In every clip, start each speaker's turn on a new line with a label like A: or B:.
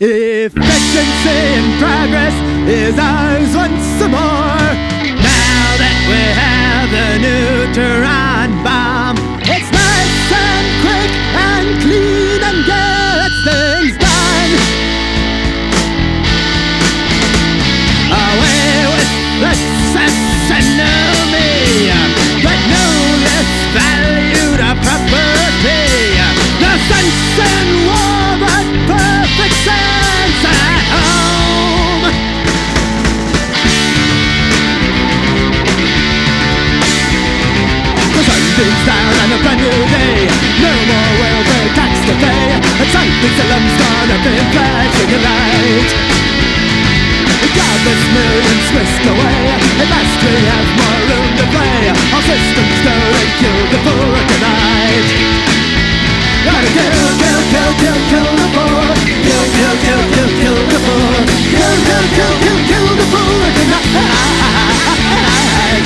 A: Efficiency and progress is ours once more. Now that we have the neutron bomb, it's nice and quick and clean and gets things done. Away with excess and enemy, but no less valued property. No sense in war, but perfect sense at home. The sun beams down on a brand new day. No more welfare tax to pay. A Chinese alarm's gonna be flashing a light. Countless millions whisked away. At last we have more room to play. Our systems don't kill the poor tonight. Gotta kill, kill, kill, kill, kill the poor. Kill, kill, kill, kill, kill the poor. Kill, kill, kill, kill, kill the poor tonight.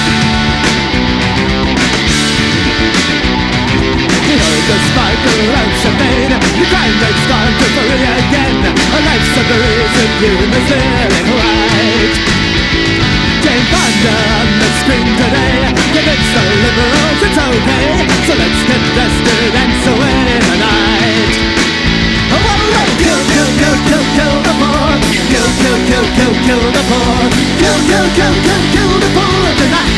A: You heard the sparkle of champagne. The crime rate's gone to free again. A life's a reason you must live right. Jane Fonda on the screen today. Convince the liberals it's okay. So let's get dusted and so in the night. Oh, kill, kill, kill, kill, kill the poor. Kill, kill, kill, kill, kill the poor. Kill, kill, kill, kill, kill the poor tonight.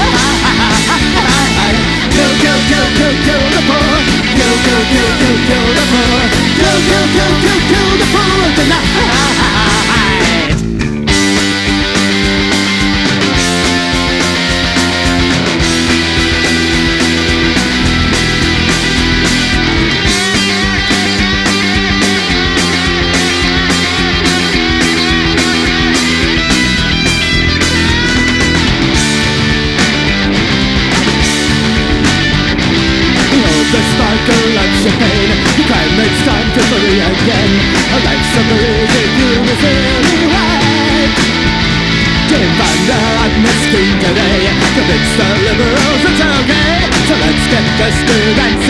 A: Kill, kill, kill, kill, kill the poor. Kill, kill, kill, kill, kill the poor. Kill, kill, kill, kill, kill the poor tonight. The sparkle of champagne. The crime rate's time to free again. A life summary if you was really right. Jane Fonda on the screen today. Convince the liberals it's okay. So let's get dusted and